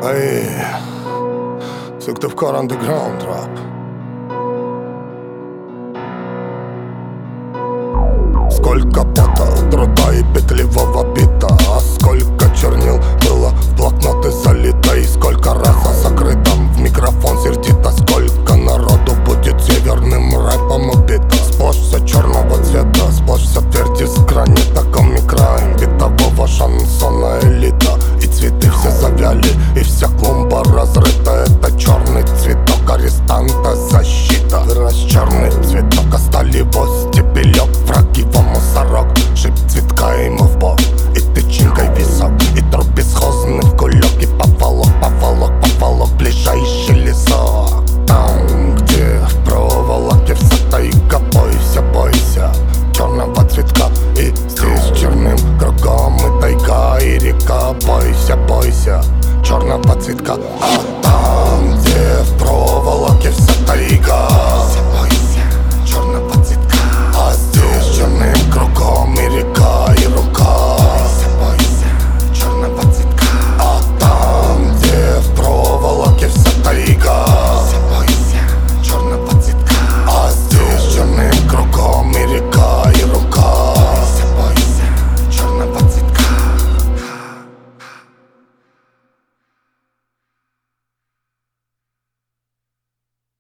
Эй, Сыктывкар андеграунд рэп. Сколько пота, труда и петливого бита, а сколько чернил было в блокноты залито, и сколько раса закрыта в микрофон сердито, сколько народу будет северным рэпом убито. Сплошь все черного цвета, сплошь вся твердь из гранита, комик-райм битового шансона элита. И цветы все завяли, и вся клумба разрыта. Это черный цветок арестанта, защита. Вырос черный цветок, а сталево стебелек, враги во мусорок, шип цветка ему в бок, и тычинкой висок, и труп бесхозный в кулек, и поволок, поволок, поволок ближайший лесок. Там, где в проволоке вся тайга, бойся, бойся черного цветка. И здесь черным кругом и тайга, и река, бойся, бойся черного цветка. А там